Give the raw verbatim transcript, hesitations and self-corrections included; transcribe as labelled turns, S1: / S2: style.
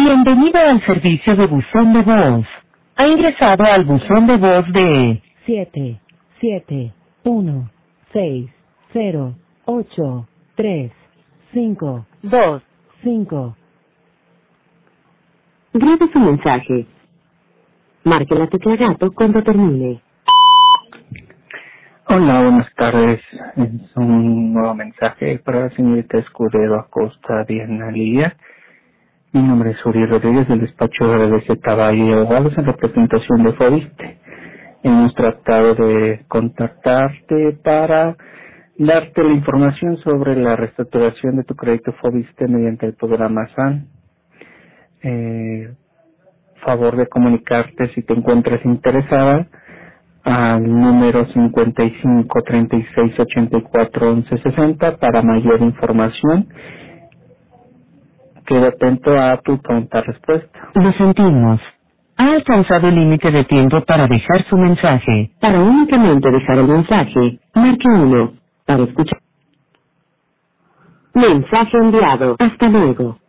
S1: Bienvenido al servicio de buzón de voz. Ha ingresado al buzón de voz de siete siete uno seis cero ocho tres cinco dos cinco. Grabe su mensaje. Marque la tecla gato cuando termine.
S2: Hola, buenas tardes. Es un nuevo mensaje para la señorita Escudero Acosta Diana Lía. Mi nombre es Uri Rodríguez del despacho de B Z Valle y Abogados en representación de Fobiste. Hemos tratado de contactarte para darte la información sobre la reestructuración de tu crédito Fobiste mediante el programa S A N. Eh, favor de comunicarte si te encuentras interesada al número cincuenta y cinco treinta y seis ochenta y cuatro once sesenta para mayor información. Quedo atento a tu pronta respuesta.
S1: Lo sentimos. Ha alcanzado el límite de tiempo para dejar su mensaje. Para únicamente dejar el mensaje, marque uno. Para escuchar. Mensaje enviado. Hasta luego.